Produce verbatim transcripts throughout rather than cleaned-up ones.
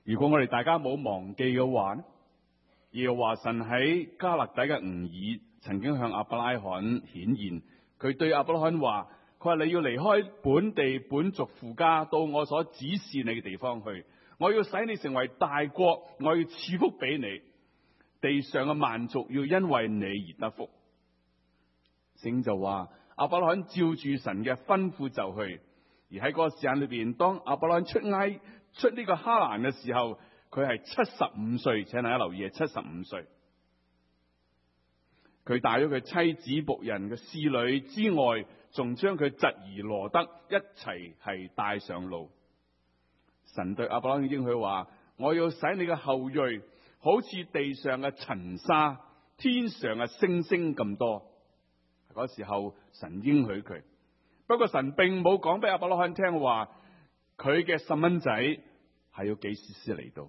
如果我哋大家冇忘記嘅話咧，耶和華神喺加勒底嘅吾爾曾經向亞伯拉罕顯現，佢對亞伯拉罕話：佢話你要離開本地本族父家，到我所指示你嘅地方去。我要使你成為大國，我要賜福俾你，地上嘅萬族要因為你而得福。聖經就話亞伯拉罕照住神嘅吩咐就去，而喺嗰個時間裏邊，當亞伯拉罕出埃出呢個哈蘭嘅時候，佢係七十五歲，請大家留意係七十五歲。佢帶咗佢妻子僕人嘅侍女之外，仲將佢侄兒羅德一齊係帶上路。神對亞伯拉罕應許話：我要使你嘅後裔好似地上嘅塵沙，天上嘅星星咁多。嗰時候神應許佢，不過神並冇講俾亞伯拉罕聽話，佢嘅細蚊仔係要幾時先嚟到。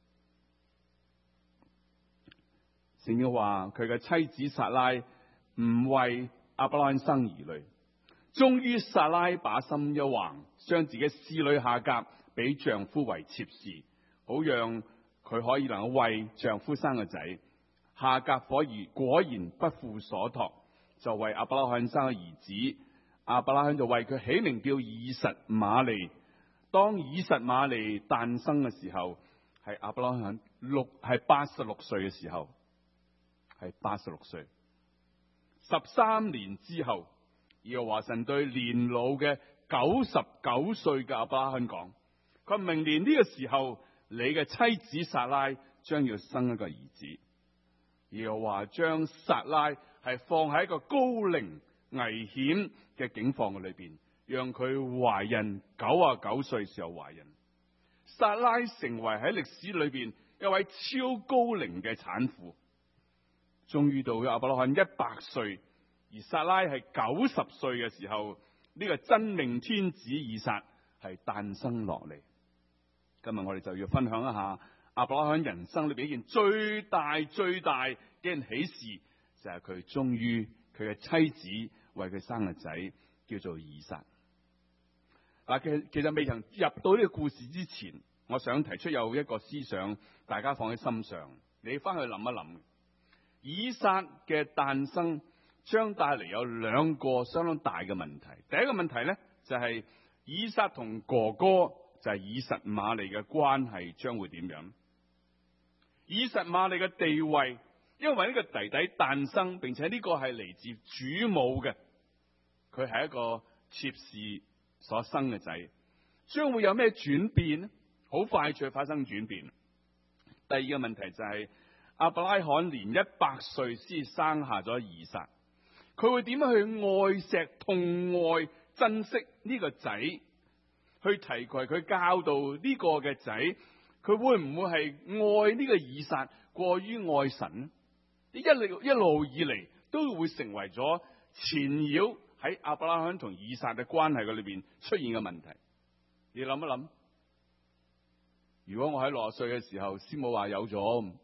聖經話佢嘅妻子撒拉唔為亞伯拉罕生兒女，終於撒拉把心一橫，將自己侍女夏甲俾丈夫為妾侍，好讓佢可以能夠為丈夫生個仔。夏甲果然果然不負所託，就為亞伯拉罕生個兒子。亞伯拉罕就為佢起名叫以實瑪利。當以實瑪利誕生嘅時候，係亞伯拉罕六係八十六歲嘅時候，係八十六歲。十三年之後，耶和華神對年老嘅九十九歲嘅亞伯拉罕講：佢明年呢個時候，你嘅妻子撒拉將要生一個兒子。耶和華將撒拉係放喺一個高齡危險嘅境況嘅裏邊，讓佢懷孕，九啊九歲時候懷孕。撒拉成為喺歷史裏邊一位超高齡嘅產婦。終於到亞伯拉罕一百歲，而撒拉係九十歲嘅時候，呢、這個真命天子以撒係誕生落嚟。今日我哋就要分享一下亞伯拉罕人生裏邊一件最大最大嘅件喜事，就係佢終於佢嘅妻子為佢生個仔，叫做以撒。嗱，其其實未曾入到呢個故事之前，我想提出有一個思想，大家放喺心上，你翻去諗一諗。以撒嘅誕生將帶嚟有兩個相當大嘅問題。第一個問題咧，就係、是、以撒同哥哥就係以實瑪利嘅關係將會點樣？以實瑪利嘅地位，因為呢個弟弟誕生，並且呢個係嚟自主母嘅，佢係一個妾侍所生嘅仔，將會有咩轉變呢？好快脆發生轉變。第二個問題就係、是、亞伯拉罕年一百歲先生下咗以撒，佢會點樣去愛錫、痛愛、珍惜呢個仔？去提携佢、教導呢個嘅仔，佢會唔會係愛呢個以撒過於愛神呢？一路一路以嚟都會成為咗纏繞喺亞伯拉罕同以撒嘅關係嘅裏邊出現嘅問題。你諗一諗，如果我喺六十歲嘅時候，師母話有咗，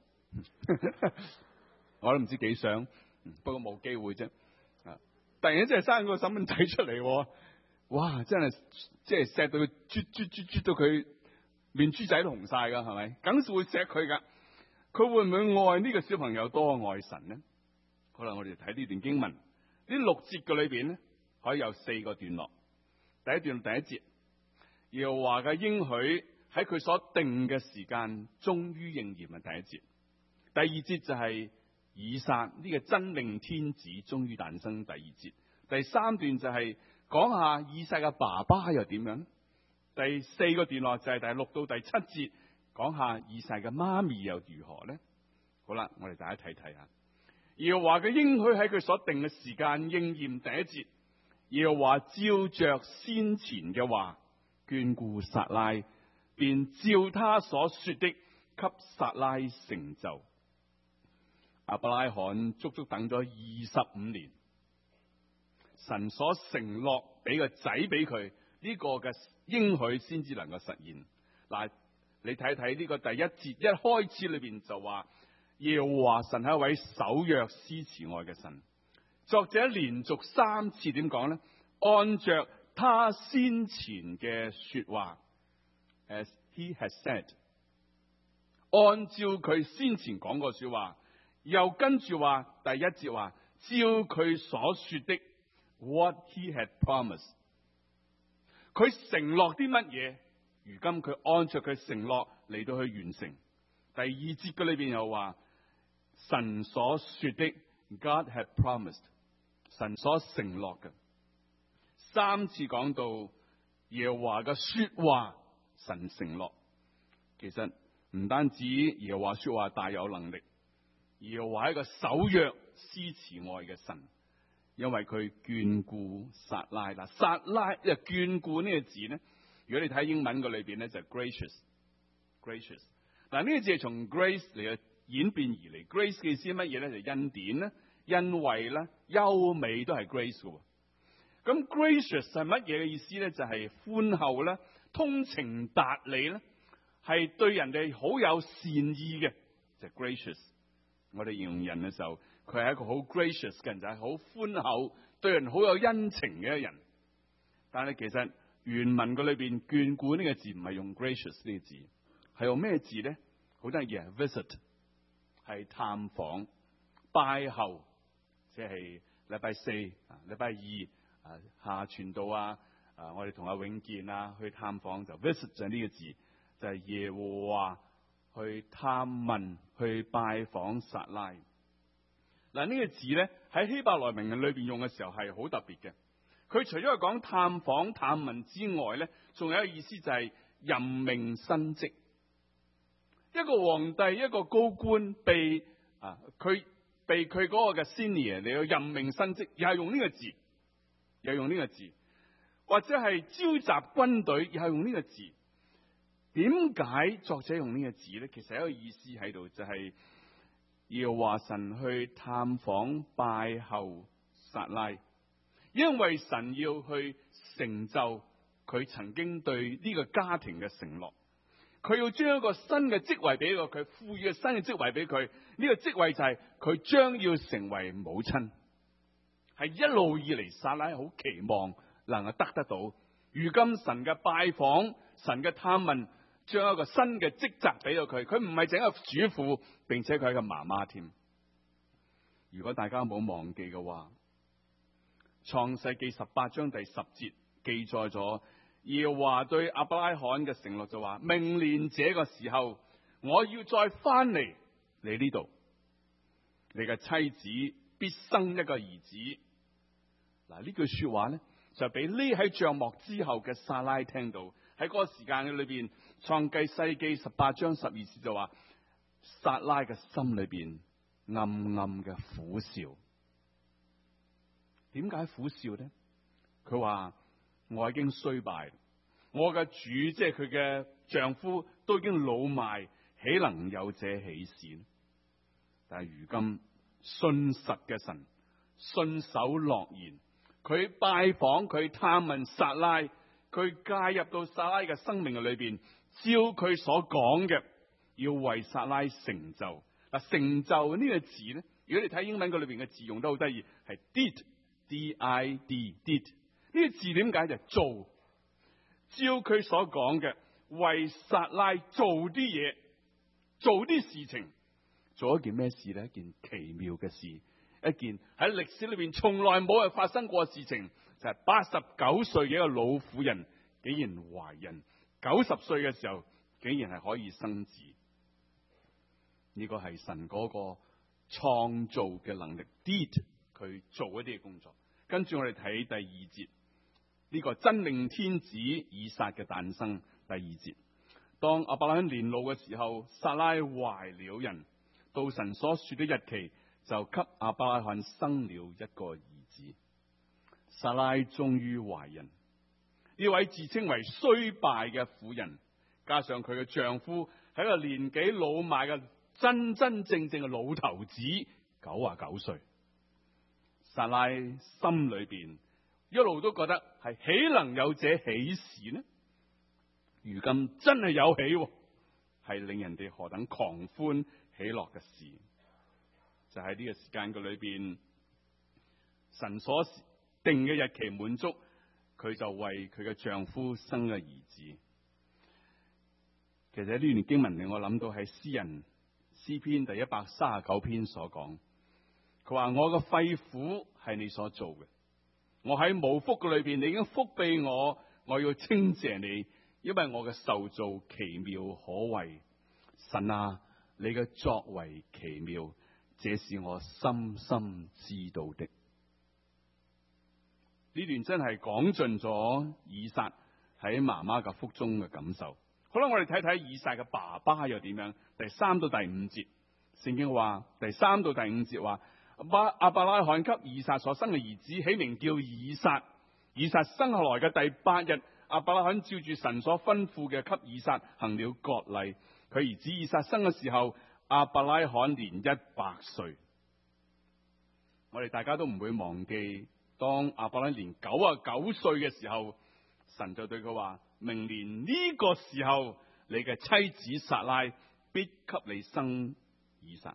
我都唔知幾想，不過冇機會啫。啊！突然間真係生個細蚊仔出嚟，哇！真係即係錫到佢，啜啜啜啜到佢面珠仔都紅晒噶，係咪？梗是會錫佢噶。佢會唔會愛呢個小朋友多愛神呢？好啦，我哋睇呢段經文，呢六節嘅裏邊咧，可以有四個段落。第一段第一節，耶和華嘅應許喺佢所定嘅時間終於應驗嘅第一節。第二節就係以撒呢個真命天子終於誕生。第二節，第三段就係講下以撒嘅爸爸又點樣。第四個段落就係第六到第七節，講下以撒嘅媽咪又如何呢？好啦，我哋大家睇睇下。耶和華嘅應許喺佢所定嘅時間應驗。第一節，耶和華照着先前嘅話眷顧撒拉，便照他所說的給撒拉成就。亞伯拉罕足足等咗二十五年，神所承諾俾個仔俾佢呢個嘅應許先至能夠實現。嗱，你睇睇呢個第一節一開始裏邊就話耶和華神係一位守約施慈愛嘅神。作者連續三次點講呢？按着他先前嘅說話 ，as he has said， 按照佢先前講過說話，又跟住話第一節話，照佢所說的 what he had promised， 佢承諾啲乜嘢，如今佢按照佢承諾嚟到去完成。第二節嘅裏邊又話，神所說的 God had promised， 神所承諾嘅。三次講到耶和華嘅說話，神承諾。其實唔單止耶和華說話大有能力，耶和華係一個守約施慈愛嘅神，因為佢眷顧撒拉啦。撒拉即係眷顧呢個字咧，如果你睇英文嘅裏邊咧就係 gracious，gracious。嗱呢個字係從 grace 嚟嘅演變而嚟。grace 嘅意思乜嘢咧？就恩典啦、恩惠啦、優美都係 grace 嘅。咁 gracious 係乜嘢嘅意思咧？就係寬厚啦、通情達理啦，係對人哋好有善意嘅，就係 gracious。我哋形容人嘅時候，佢係一個好 gracious 嘅人，就係好寬厚，對人好有恩情嘅人。但係其實原文嘅裏邊眷顧呢個字唔係用 gracious 呢個字，係用咩字咧？好得意嘅 visit， 係探訪、拜候，即係禮拜四、禮拜二啊下傳道啊，啊我哋同阿永健啊去探訪就 visit 就係呢個字，就係、是、耶和華去探問、去拜訪撒拉。嗱呢個字咧喺希伯來文裏邊用嘅時候係好特別嘅。佢除咗係講探訪、探問之外咧，仲有一個意思就係任命新職。一個皇帝、一個高官被啊，佢被佢嗰個嘅 senior 嚟到任命新職，又係用呢個字，又用呢個字，或者係召集軍隊，又係用呢個字。點解作者用呢個字咧？其實有一個意思喺度，就係要話神去探訪拜候撒拉，因為神要去成就佢曾經對呢個家庭嘅承諾。佢要將一個新嘅職位俾佢，佢賦予嘅新嘅職位俾佢。呢個職位就係佢將要成為母親，係一路以嚟撒拉好期望能夠得得到。如今神嘅拜訪、神嘅探問，將一個新嘅職責俾到佢。佢唔係淨係一個主婦，並且佢係一個媽媽添。如果大家冇忘記嘅話，創世記十八章第十節記載咗。耶和華對亞伯拉罕嘅承諾就話：明年這個時候，我要再翻嚟你呢度，你嘅妻子必生一個兒子。嗱，呢句說話咧，就俾匿喺帳幕之後嘅撒拉聽到。喺嗰個時間嘅裏邊，創世世記十八章十二節就話，撒拉嘅心裏邊暗暗嘅苦笑。點解苦笑咧？佢話。我已經衰敗，我嘅主即係佢嘅丈夫都已經老邁，豈能有這喜事？但係如今信實嘅神信守諾言，佢拜訪佢探問撒拉，佢介入到撒拉嘅生命嘅裏邊，照佢所講嘅，要為撒拉成就。嗱，成就呢個字咧，如果你睇英文嘅裏邊嘅字用得好得意，係 did d i d did。呢個字點解就係做？照佢所講嘅，為撒拉做啲嘢，做啲事情，做一件咩事咧？一件奇妙嘅事，一件喺歷史裏邊從來冇人發生過嘅事情，就係八十九歲嘅一個老婦人竟然懷孕，九十歲嘅時候竟然係可以生子。呢個係神嗰個創造嘅能力 ，did 佢做一啲嘅工作。跟住我哋睇第二節。呢個真命天子以撒嘅誕生。第二節，當亞伯拉罕年老嘅時候，撒拉懷了孕，到神所說的日期，就給亞伯拉罕生了一個兒子。撒拉終於懷孕。呢位自稱為衰敗嘅婦人，加上佢嘅丈夫係一個年紀老邁嘅真真正正嘅老頭子，九啊九歲。撒拉心裏邊一路都覺得係豈能有這喜事呢？如今真係有喜，係令人哋何等狂歡喜樂嘅事。就喺呢個時間嘅裏邊，神所定嘅日期滿足，佢就為佢嘅丈夫生嘅兒子。 其實呢段經文令我諗到係詩人詩篇第一百三十九篇所講，佢話我嘅肺腑係你所做嘅，我喺母腹嘅裏邊，你已經覆庇我，我要稱謝你，因為我嘅受造奇妙可畏。神啊，你嘅作為奇妙，這是我深深知道的。呢段真係講盡咗以撒喺媽媽嘅腹中嘅感受。好啦，我哋睇睇以撒嘅爸爸又點樣。第三到第五節，聖經話第三到第五節話，亞伯拉罕給以撒所生嘅兒子起名叫以撒。以撒生下來嘅第八日，亞伯拉罕照住神所吩咐嘅，給以撒行了割禮。佢兒子以撒生嘅時候，亞伯拉罕年一百歲。我哋大家都唔會忘記，當亞伯拉罕年九啊九歲嘅時候，神就對佢話：明年呢個時候，你嘅妻子撒拉必給你生以撒。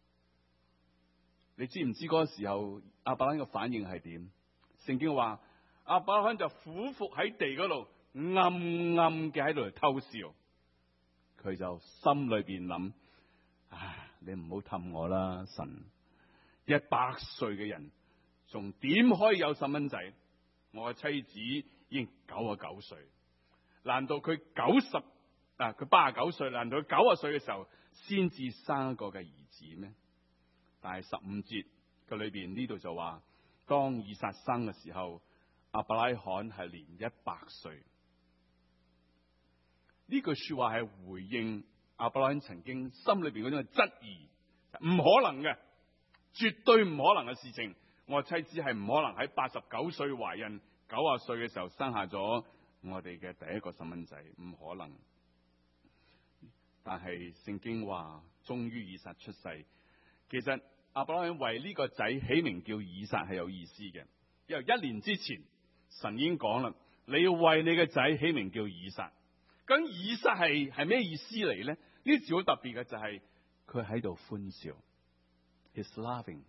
你知唔知嗰個時候亞伯拉罕嘅反應係點？聖經話亞伯拉罕就俯伏喺地嗰度，暗暗嘅喺度偷笑。佢就心裏邊諗：唉，你唔好氹我啦，神！一百歲嘅人，仲點可以有細蚊仔？我嘅妻子已經九啊九歲，難道佢九十啊？佢八啊九歲，難道佢九啊歲嘅時候先至生一個嘅兒子咩？但係十五節嘅裏邊呢度就話，當以撒生嘅時候，亞伯拉罕係年一百歲。呢句說話係回應亞伯拉罕曾經心裏邊嗰種質疑，唔可能嘅，絕對唔可能嘅事情。我妻子係唔可能喺八十九歲懷孕，九啊歲嘅時候生下咗我哋嘅第一個細蚊仔，唔可能。但係聖經話，終於以撒出世。其實亞伯拉罕為呢個仔起名叫以撒係有意思嘅，因為一年之前神已經講啦，你要為你嘅仔起名叫以撒。咁以撒係係咩意思嚟咧？呢字好特別嘅就係佢喺度歡笑 ，He's laughing，He's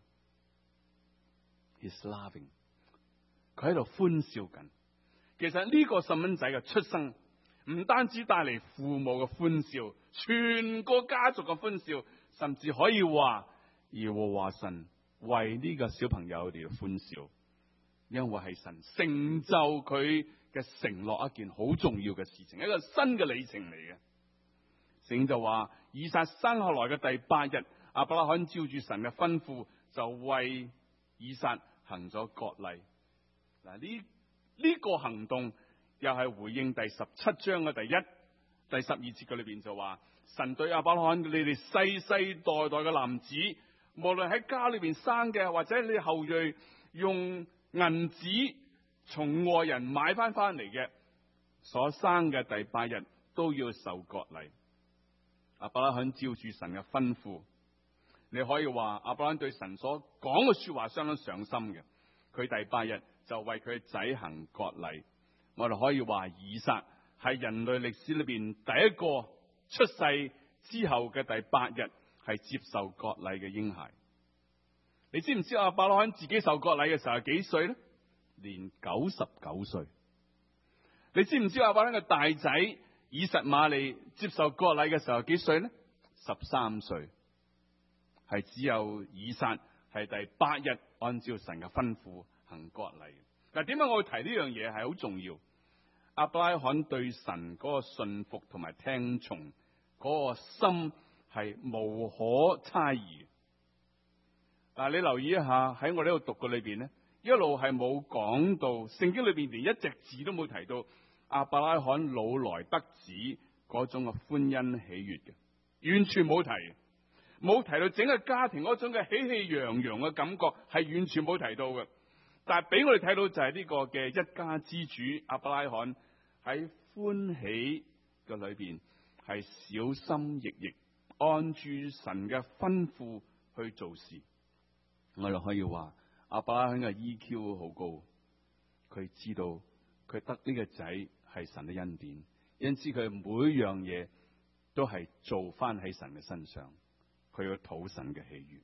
laughing， 佢喺度歡笑緊。其實呢個細蚊仔嘅出生，唔單止帶嚟父母嘅歡笑，全個家族嘅歡笑，甚至可以話耶和華神為呢個小朋友哋嘅歡笑，因為係神成就佢嘅承諾，一件好重要嘅事情，一個新嘅里程嚟嘅。聖經就話，以撒生下來嘅第八日，亞伯拉罕照住神嘅吩咐，就為以撒行咗割禮。嗱，呢呢個行動又係回應第十七章嘅第一、第十二節嘅裏邊就話，神對亞伯拉罕：你哋世世代代嘅男子，無論喺家裏邊生嘅，或者你後裔用銀子從外人買翻翻嚟嘅所生嘅第八日，都要受割禮。亞伯拉罕照住神嘅吩咐，你可以話亞伯拉罕對神所講嘅說話相當上心嘅。佢第八日就為佢嘅仔行割禮。我哋可以話以撒係人類歷史裏邊第一個出世之後嘅第八日係接受割禮嘅嬰孩。你知唔知亞伯拉罕自己受割禮嘅時候係幾歲咧？年九十九歲。你知唔知亞伯拉罕嘅大仔以實瑪利接受割禮嘅時候幾歲咧？十三歲。係只有以撒係第八日按照神嘅吩咐行割禮。嗱，點解我會提呢樣嘢係好重要？亞伯拉罕對神嗰個信服同埋聽從嗰個心係無可猜疑。嗱，你留意一下喺我呢度讀嘅裏邊咧，一路係冇講到，聖經裏邊連一隻字都冇提到亞伯拉罕老來得子嗰種嘅歡欣喜悅嘅，完全冇提，冇提到整個家庭嗰種嘅喜氣洋洋嘅感覺，係完全冇提到嘅。但係俾我哋睇到就係呢個嘅一家之主亞伯拉罕喺歡喜嘅裏邊係小心翼翼，按住神嘅吩咐去做事。我哋可以話亞伯拉罕嘅 E Q 好高，佢知道佢得呢個仔係神嘅恩典，因此佢每樣嘢都係做翻喺神嘅身上，佢要討神嘅喜悅。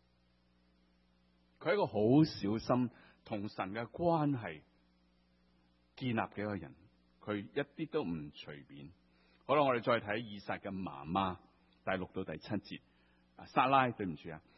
佢係一個好小心同神嘅關係建立嘅一個人，佢一啲都唔隨便， 好啦，我哋再睇以撒嘅媽媽，第六到第七節。撒拉，對唔住啊，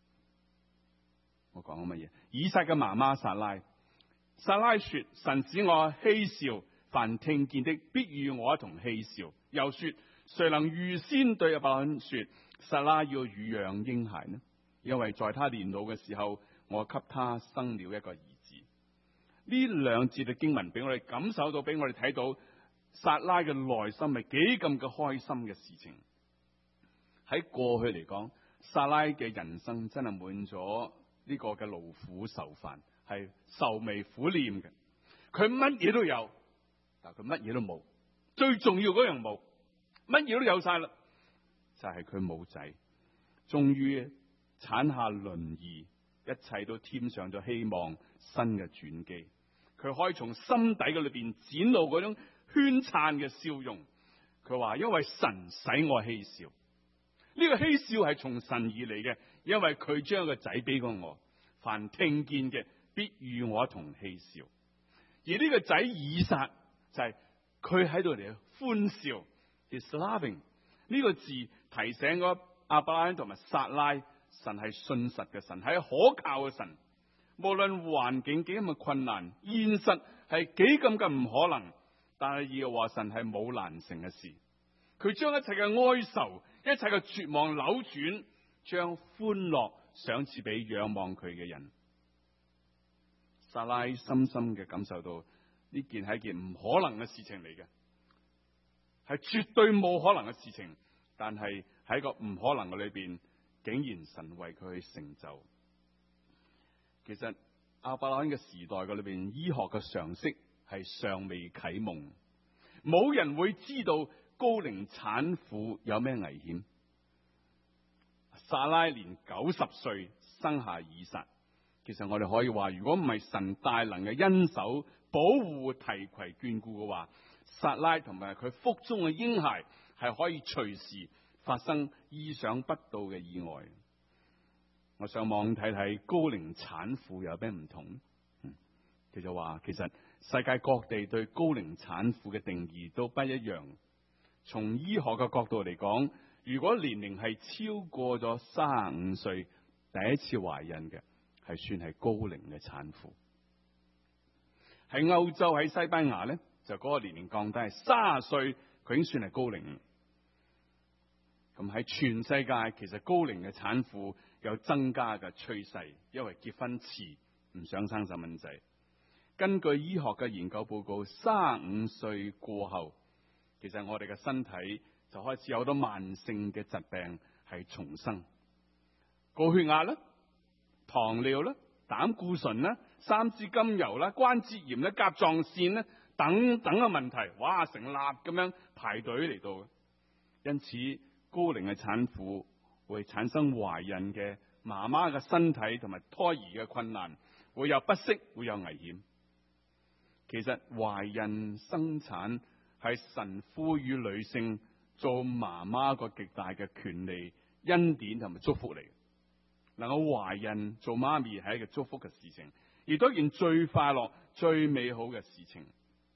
我講緊乜嘢？以撒嘅媽媽撒拉，撒拉說：神使我嬉笑，凡聽見的必與我一同嬉笑。又說：誰能預先對亞伯蘭說，撒拉要乳養嬰孩呢？因為在他年老嘅時候，我給他生了一個兒子。呢兩節嘅經文俾我哋感受到，俾我哋睇到撒拉嘅內心係幾咁嘅開心嘅事情。喺過去嚟講，撒拉嘅人生真係滿咗呢個嘅勞苦愁煩，係愁眉苦臉嘅。佢乜嘢都有，但佢乜嘢都冇。最重要嗰樣冇，乜嘢都有晒啦，就係佢冇仔。終於產下麟兒，一切都添上咗希望，新嘅轉機。佢可以從心底嘅裏邊展露嗰種絢燦嘅笑容。佢話：因為神使我嬉笑。呢、這個嬉笑係從神而嚟嘅，因為佢將個仔俾過我，凡聽見嘅必與我一同嬉笑。而呢個仔以撒就係佢喺度嚟歡笑 ，is loving 呢個字提醒咗亞伯拉罕同埋撒拉，神係信實嘅神，係可靠嘅神。無論環境幾咁嘅困難，現實係幾咁嘅唔可能，但係耶和華神係冇難成嘅事。佢將一切嘅哀愁、一切嘅絕望扭轉，將歡樂賞賜俾仰望佢嘅人。撒拉深深嘅感受到呢件係一件唔可能嘅事情嚟嘅，係絕對冇可能嘅事情。但係喺個唔可能嘅裏邊，竟然神為佢去成就。其實亞伯拉罕嘅時代嘅裏邊，醫學嘅常識係尚未啟蒙，冇人會知道高齡產婦有咩危險。撒拉年九十歲生下以撒，其實我哋可以話，如果唔係神大能嘅恩手保護、提攜、眷顧嘅話，撒拉同埋佢腹中嘅嬰孩係可以隨時發生意想不到嘅意外。我上網睇睇高齡產婦有咩唔同，嗯，佢就話其實世界各地對高齡產婦嘅定義都不一樣。從醫學嘅角度嚟講，如果年齡係超過咗三十五歲，第一次懷孕嘅係算係高齡嘅產婦。喺歐洲，喺西班牙咧，就嗰個年齡降低係三十歲，佢已經算係高齡。咁喺全世界，其實高齡嘅產婦有增加嘅趨勢，因為結婚遲，唔想生細蚊仔。根據醫學嘅研究報告，三十五歲過後，其實我哋嘅身體就開始有好多慢性嘅疾病係重生，高血壓啦、糖尿啦、膽固醇啦、三脂甘油啦、關節炎啦、甲狀腺啦等等嘅問題，哇，成立咁樣排隊嚟到。因此高齡嘅產婦會產生懷孕嘅媽媽嘅身體同埋胎兒嘅困難，會有不適，會有危險。其實懷孕生產係神賦予女性做媽媽個極大嘅權利、恩典同埋祝福嚟。能夠懷孕做媽咪係一個祝福嘅事情，亦都係一件最快樂、最美好嘅事情。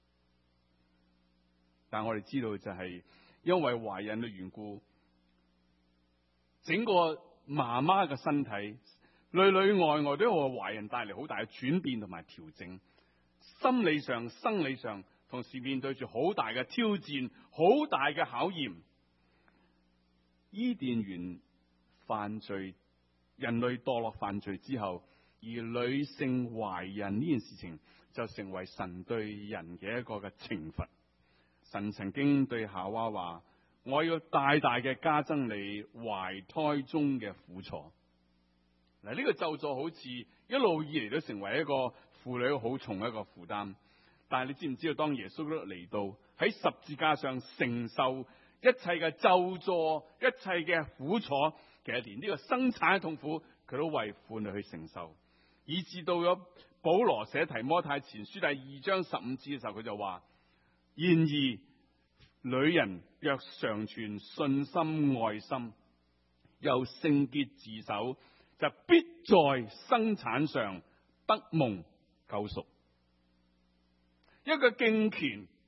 但我哋知道就係因為懷孕嘅緣故，整個媽媽嘅身體裏裏外外都為懷孕帶嚟好大嘅轉變同埋調整，心理上、生理上同時面對住好大嘅挑戰、好大嘅考驗。伊甸園犯罪，人類墮落犯罪之後，而女性懷孕呢件事情就成為神對人嘅一個嘅懲罰。神曾經對夏娃話：我要大大嘅加增你懷胎中嘅苦楚。嗱，呢個咒詛好似一路以嚟都成為一個婦女好重嘅一個負擔。但係你知唔知道，當耶穌嚟到喺十字架上承受一切嘅咒詛、一切嘅苦楚，其實連呢個生產嘅痛苦佢都為婦女去承受，以至到咗保羅寫提摩太前書第二章十五節嘅時候，佢就話：然而女人若常存信心愛心，又聖潔自守，就必在生產上得蒙救贖。一個敬虔、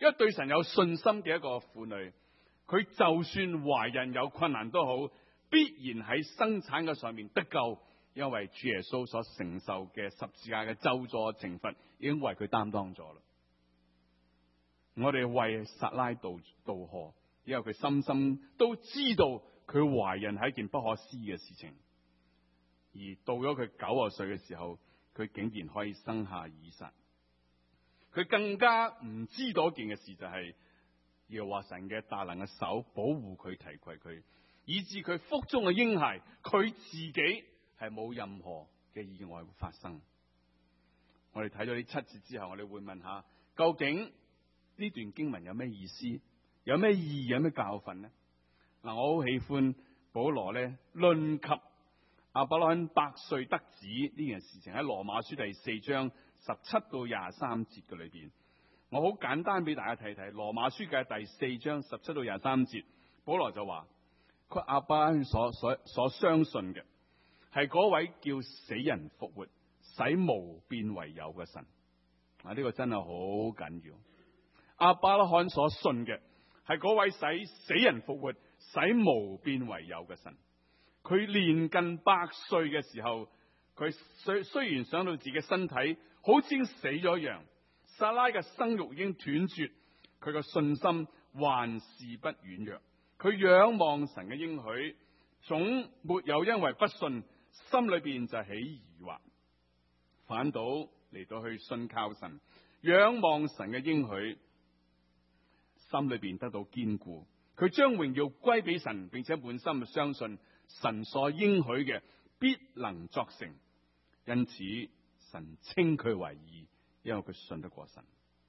一個對神有信心嘅一個婦女，佢就算懷孕有困難都好，必然喺生產嘅上面得救，因為主耶穌所承受嘅十字架嘅咒詛懲罰已經為佢擔當咗啦。我哋為撒拉渡渡河，因為佢深深都知道佢懷孕係一件不可思議嘅事情，而到咗佢九十歲嘅時候，佢竟然可以生下以撒。佢更加唔知道一件嘅事就係、是，耶和華神嘅大能嘅手保護佢提攜佢，以致佢腹中嘅嬰孩佢自己係冇任何嘅意外會發生。我哋睇咗呢七節之後，我哋會問下，究竟呢段經文有咩意思？有咩意義？有咩教訓呢？嗱，我好喜歡保羅咧論及亞伯拉罕百歲得子呢件事情，喺羅馬書第四章十七到廿三節嘅裏邊，我好簡單俾大家睇睇羅馬書嘅第四章十七到廿三節，保羅就話佢亞伯拉罕所所所相信嘅係嗰位叫死人復活、使無變為有嘅神。啊，呢個真係好緊要。亞伯拉罕所信嘅係嗰位使死人復活、使無變為有嘅神。佢年近百歲嘅時候，佢雖雖然想到自己身體好似死咗一樣，撒拉嘅生育已經斷絕，佢嘅信心還是不軟弱。佢仰望神嘅應許，總沒有因為不信，心裏邊就起疑惑，反倒嚟到去信靠神，仰望神嘅應許，心裏邊得到堅固。佢將榮耀歸俾神，並且滿心相信神所應許嘅必能作成，因此神稱佢為義，因為佢信得過神。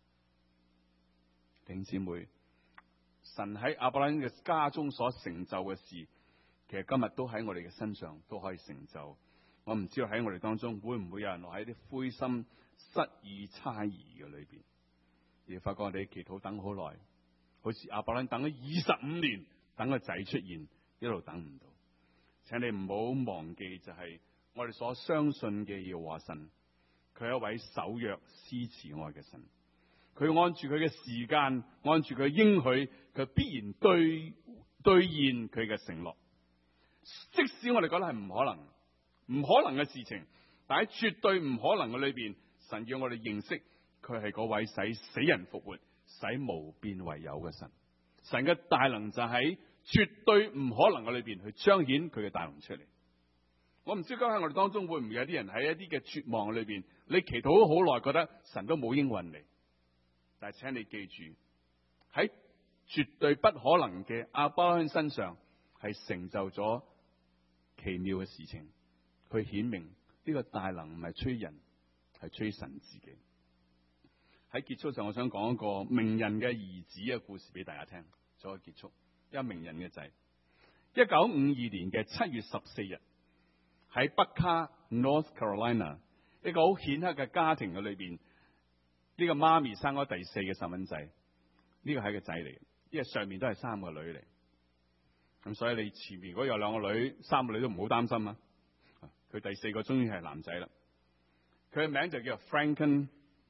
弟兄姊妹，神喺亞伯拉罕嘅家中所成就嘅事，其實今日都喺我哋嘅身上都可以成就。我唔知道喺我哋當中會唔會有人落喺啲灰心失意猜疑嘅裏邊，而發覺我哋祈禱等好耐，好似亞伯拉罕等咗二十五年，等個仔出現，一路等唔到。請你唔好忘記，就係我哋所相信嘅耶和華神，佢係一位守約施慈愛嘅神。佢按住佢嘅時間，按住佢應許，佢必然兌兌現佢嘅承諾。即使我哋覺得係唔可能、唔可能嘅事情，但喺絕對唔可能嘅裏邊，神要我哋認識佢係嗰位使死人復活、使無變為有嘅神。神嘅大能就喺絕對唔可能嘅裏邊去彰顯佢嘅大能出嚟。我唔知今日我哋當中會唔會有啲人喺一啲嘅絕望裏邊，你祈禱咗好耐，覺得神都冇應允你。但係請你記住，喺絕對不可能嘅亞伯拉罕身上，係成就咗奇妙嘅事情。佢顯明呢個大能唔係吹人，係吹神自己。喺結束上，我想講一個名人嘅兒子嘅故事俾大家聽，再結束。一個名人嘅仔，一九五二年嘅七月十四日，喺北卡 North Carolina 一個好顯赫嘅家庭嘅裏邊，呢個媽咪生咗第四個細蚊仔，呢個係個仔嚟嘅，因為上面都係三個女嚟，咁所以你前面如果有兩個女、三個女都唔好擔心啊。佢第四個終於係男仔啦，佢嘅名就叫 Franklin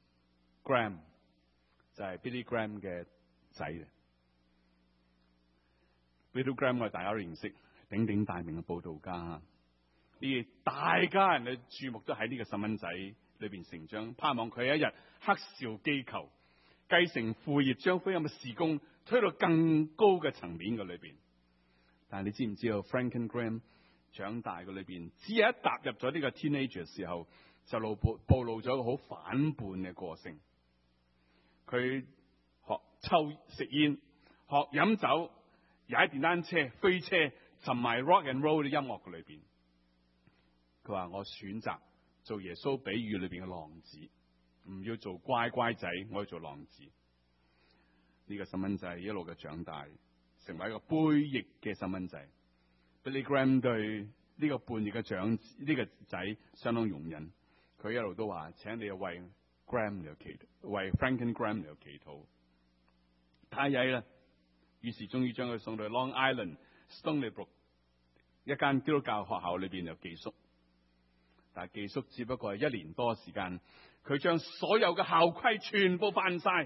Graham， 就係 Billy Graham 嘅仔嚟。Billy Graham 我哋大家都認識，鼎鼎大名嘅佈道家，呢大家人嘅注目都喺呢個細蚊仔裏邊成長，盼望佢一日克紹箕裘，繼承父業，將福音嘅事工推到更高嘅層面嘅裏邊。但係你知唔知道 Franklin Graham 長大嘅裏邊，只係一踏入咗呢個 teenager 嘅時候，就露暴暴露咗一個好反叛嘅個性。佢學抽食煙，學飲酒，踩電單車、飛車，沉迷 rock and roll 嘅音樂嘅裏邊。佢話我選擇做耶穌比喻裏邊嘅浪子，唔要做乖乖仔，我要做浪子。呢、這個細蚊仔一路嘅長大，成為一個悖逆嘅細蚊仔。Billy Graham 對呢個叛逆嘅長子呢、這個仔相當容忍，佢一路都話，請你為 Graham 嚟祈禱，為 Franklin Graham 嚟祈禱。太曳啦，於是終於將佢送到 Long Island Stony Brook 一間基督教學校裏邊就寄宿。但係寄宿只不過係一年多時間，佢將所有嘅校規全部犯晒，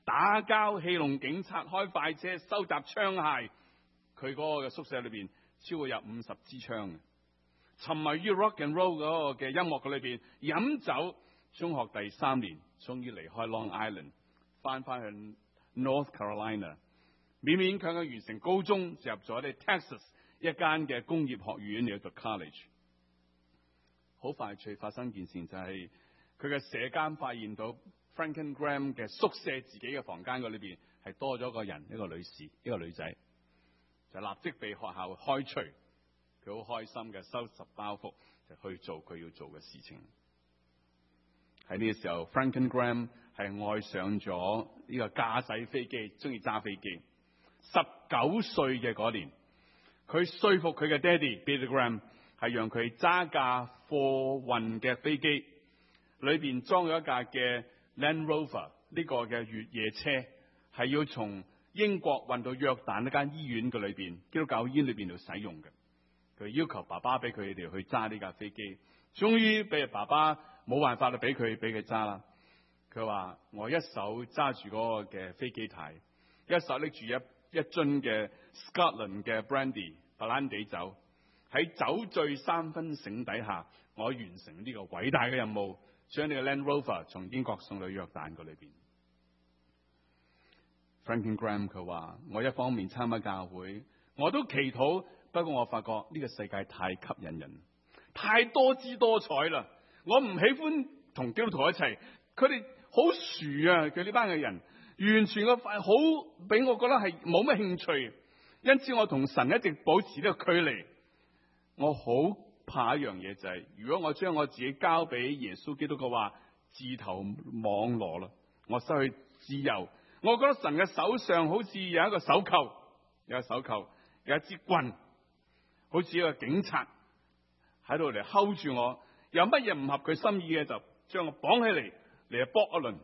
打交、戲弄警察、開快車、收集槍械。佢嗰個嘅宿舍裏邊超過有五十支槍嘅。沉迷於 rock and roll 嗰個嘅音樂嘅裏邊，飲酒。中學第三年，終於離開 Long Island， 翻翻去 North Carolina， 勉勉強強完成高中，就入咗啲 Texas 一間嘅工業學院嚟讀 college。好快脆發生件事，就係佢嘅舍監發現到 Franklin Graham 嘅宿舍自己嘅房間嗰裏邊係多咗個人，一個女士，一個女仔，就立即被學校開除。佢好開心嘅收拾包袱，就去做佢要做嘅事情。喺呢個時候 Franklin Graham 係愛上咗呢個駕駛飛機，中意揸飛機。十九歲嘅嗰年，佢說服佢嘅爹哋 Billy Graham 係讓佢揸架貨運嘅飛機，裏邊裝咗一架嘅 Land Rover 呢個嘅越野車，係要從英國運到約旦一間醫院嘅裏邊，基督教醫院裏邊度使用嘅。佢要求爸爸俾佢哋去揸呢架飛機，終於俾爸爸冇辦法啦，俾佢俾佢揸啦。佢話：我一手揸住嗰個嘅飛機軚，一手拎住一一樽嘅 Scotland 嘅 Brandy 白蘭地酒，喺酒醉三分醒底下，我完成呢個偉大嘅任務，將呢個 Land Rover 從英國送到約旦嗰裏邊。Franklin Graham 佢話：我一方面參加教會，我都祈禱。不過我發覺呢個世界太吸引人，太多姿多彩啦。我唔喜歡同基督徒一齊，佢哋好殊啊！佢呢班嘅人完全個好俾我覺得係冇乜興趣，因此我同神一直保持呢個距離。我好怕一樣嘢就係、是，如果我將我自己交俾耶穌基督嘅話，自投網羅啦，我失去自由。我覺得神嘅手上好似有一個手扣，有一個手扣，有一支棍。好似一個警察喺度嚟 hold 住我，有乜嘢唔合佢心意嘅就將我綁起嚟嚟去搏一輪。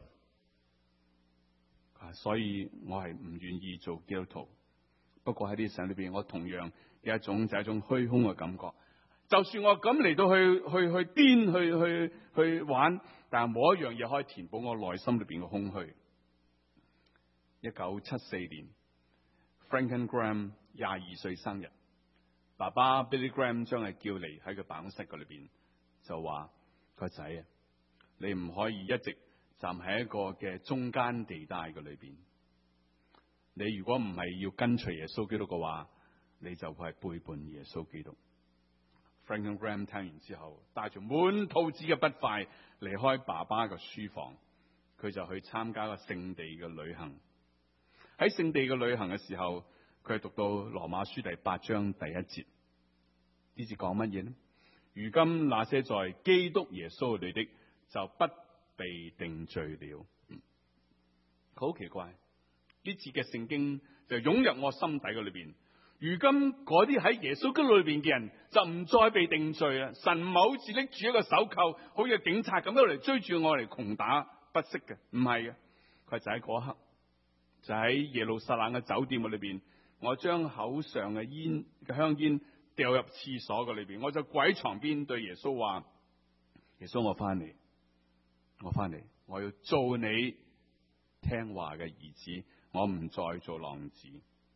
所以我係唔願意做基督徒。不過喺呢啲時裏邊，我同樣有一種就係一種虛空嘅感覺。就算我咁嚟到去去去癲去去去玩，但係冇一樣嘢可以填補我內心裏邊嘅空虛。一九七四年 Franklin Graham 廿二歲生日。爸爸 Billy Graham 將佢叫嚟喺佢辦公室嗰裏邊，就話：個仔啊，你唔可以一直站喺一個嘅中間地帶嘅裏邊。你如果唔係要跟隨耶穌基督嘅話，你就會係背叛耶穌基督。Franklin Graham 聽完之後，帶住滿肚子嘅不快離開爸爸嘅書房，佢就去參加個聖地嘅旅行。喺聖地嘅旅行嘅時候，佢係讀到羅馬書第八章第一節，呢節講乜嘢呢？如今那些在基督耶穌裏的，就不被定罪了。好、嗯、奇怪，呢節嘅聖經就湧入我心底嘅裏邊。如今嗰啲喺耶穌基督裏邊嘅人，就唔再被定罪啦。神唔係好似拎住一個手扣，好似警察咁樣嚟追住我嚟窮打不息嘅，唔係嘅。佢就喺嗰一刻，就喺耶路撒冷嘅酒店嘅裏邊。我將口上嘅煙嘅香煙掉入廁所嘅裏邊，我就跪喺床邊對耶穌話：耶穌，我翻嚟，我翻嚟，我要做你聽話嘅兒子，我唔再做浪子。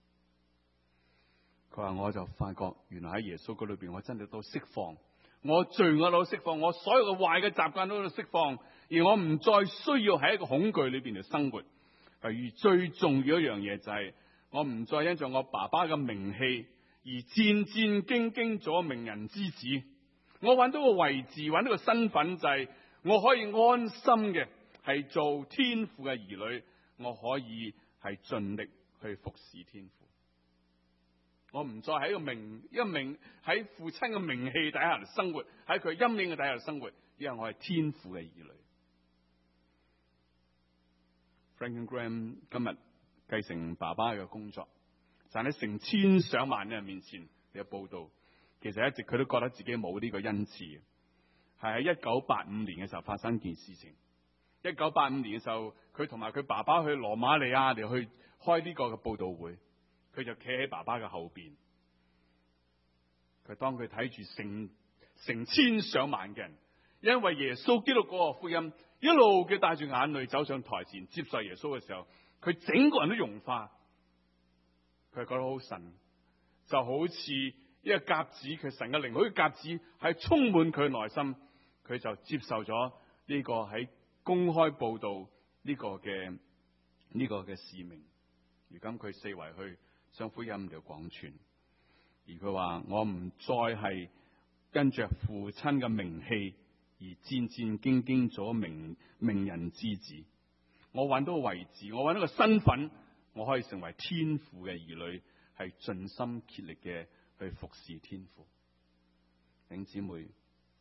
佢話我就發覺，原來喺耶穌嗰裏邊，我真係都釋放，我罪惡都釋放，我所有嘅壞嘅習慣都釋放，而我唔再需要喺一個恐懼裏邊嚟生活。而最重要一樣嘢就係、是。我唔再因着我爸爸嘅名氣而戰戰兢兢做名人之子。我揾到個位置，揾到個身份，就係我可以安心嘅係做天父嘅兒女，我可以係盡力去服侍天父。我唔再喺一個名一個名喺父親嘅名氣底下生活，喺佢陰影嘅底下生活，因為我係天父嘅兒女。Franklin Graham 今日繼承爸爸嘅工作，站喺成千上萬嘅人面前嘅報道，其實一直佢都覺得自己冇呢個恩賜。係喺一九八五年嘅時候發生件事情。一九八五年嘅時候，佢同埋佢爸爸去羅馬尼亞嚟去開呢個嘅報道會，佢就企喺爸爸嘅後邊。佢當佢睇住成成千上萬嘅人，因為耶穌基督嗰個福音，一路嘅帶住眼淚走上台前接受耶穌嘅時候， 佢整個人都融化，佢係覺得好神，就好似一個鴿子，佢神嘅靈好似鴿子係充滿佢內心，佢就接受咗呢個喺公開報道呢個嘅呢個嘅使命。如今佢四圍去將福音嚟廣傳，而佢話我唔再係跟着父親嘅名氣而戰戰兢兢做名名人之子，我揾到個位置，我揾到個身份，我可以成為天父嘅兒女，係盡心竭力嘅去服侍天父。弟兄姊妹，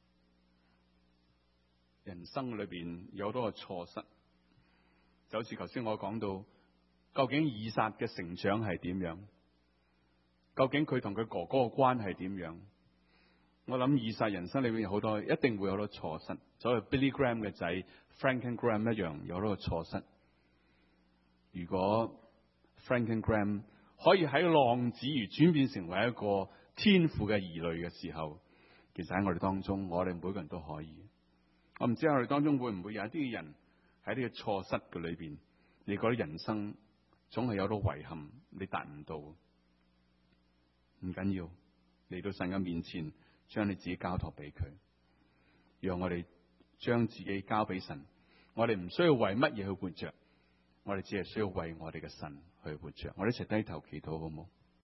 人生裏邊有好多個錯失，就好似頭先我講到，究竟以撒嘅成長係點樣？究竟佢同佢哥哥嘅關係點樣？我諗以撒人生裏邊有好多，一定會有好多錯失。所謂 Billy Graham 嘅仔 Franklin Graham 一樣有好多錯失。如果 Franklin Graham 可以喺浪子而轉變成為一個天父嘅兒女嘅時候，其實喺我哋當中，我哋每個人都可以。我唔知喺我哋當中會唔會有一啲人喺呢個錯失嘅裏邊，你覺得人生總係有到遺憾，你達唔到，唔緊要，嚟到神嘅面前，將你自己交託俾佢，讓我哋將自己交俾神。我哋唔需要為乜嘢去活着，我哋只係需要為我哋嘅神去活着。我哋一齊低頭祈禱好唔好？